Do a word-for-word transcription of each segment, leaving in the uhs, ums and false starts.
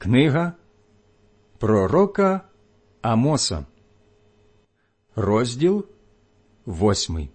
Книга пророка Амоса, розділ восьмий.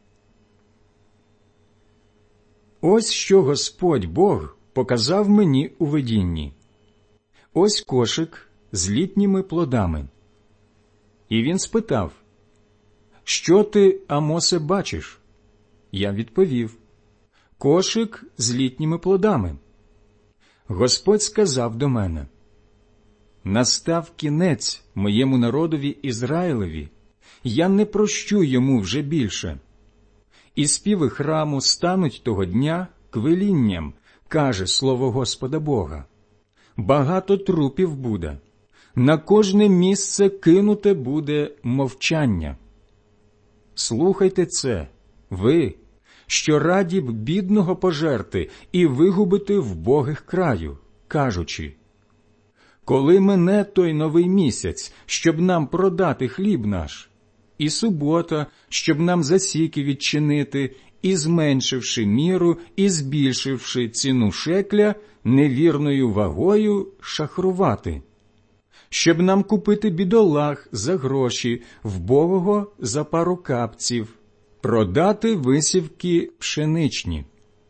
Ось що Господь Бог показав мені у видінні. Ось кошик з літніми плодами. І він спитав: «Що ти, Амосе, бачиш?» Я відповів: «Кошик з літніми плодами». Господь сказав до мене: «Настав кінець моєму народові Ізраїлеві, я не прощу йому вже більше. І співи храму стануть того дня квилінням, каже слово Господа Бога. Багато трупів буде, на кожне місце кинуте буде мовчання. Слухайте це, ви, що раді б бідного пожерти і вигубити вбогих краю, кажучи: коли мине той новий місяць, щоб нам продати хліб наш, і субота, щоб нам засіки відчинити, і зменшивши міру, і збільшивши ціну шекля, невірною вагою шахрувати, щоб нам купити бідолах за гроші, вбогого за пару капців, продати висівки пшеничні».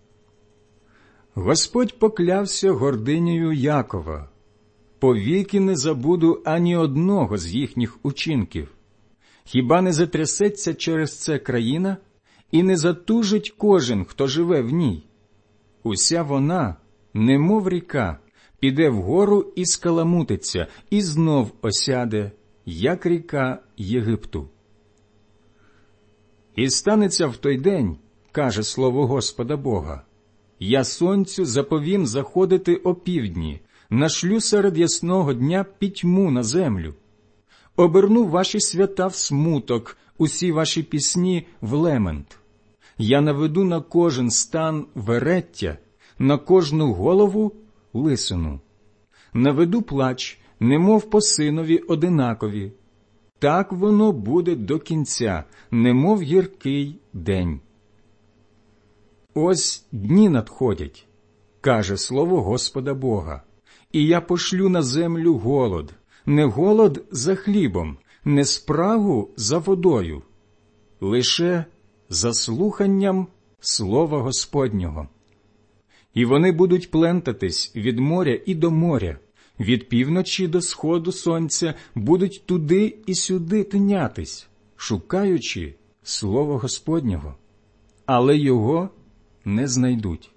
Господь поклявся гординею Якова: «Повіки не забуду ані одного з їхніх учинків. Хіба не затрясеться через це країна, і не затужить кожен, хто живе в ній? Уся вона, немов ріка, піде вгору і скаламутиться, і знов осяде, як ріка Єгипту. І станеться в той день, каже слово Господа Бога, я сонцю заповім заходити опівдні, нашлю серед ясного дня пітьму на землю. Оберну ваші свята в смуток, усі ваші пісні в лемент. Я наведу на кожен стан вереття, на кожну голову лисину. Наведу плач, немов по синові одинакові. Так воно буде до кінця, немов гіркий день. Ось дні надходять, каже слово Господа Бога, і я пошлю на землю голод, не голод за хлібом, не спрагу за водою, лише за слуханням слова Господнього. І вони будуть плентатись від моря і до моря, від півночі до сходу сонця, будуть туди і сюди тинятись, шукаючи слова Господнього, але його не знайдуть.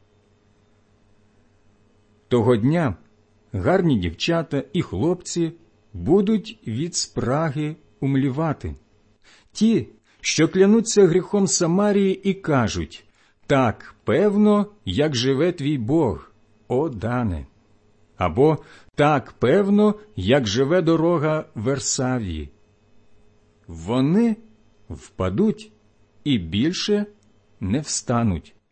Того дня гарні дівчата і хлопці будуть від спраги умлівати. Ті, що клянуться гріхом Самарії і кажуть: «Так, певно, як живе твій Бог, о Дане!» Або «Так, певно, як живе дорога Версавії». Вони впадуть і більше не встануть.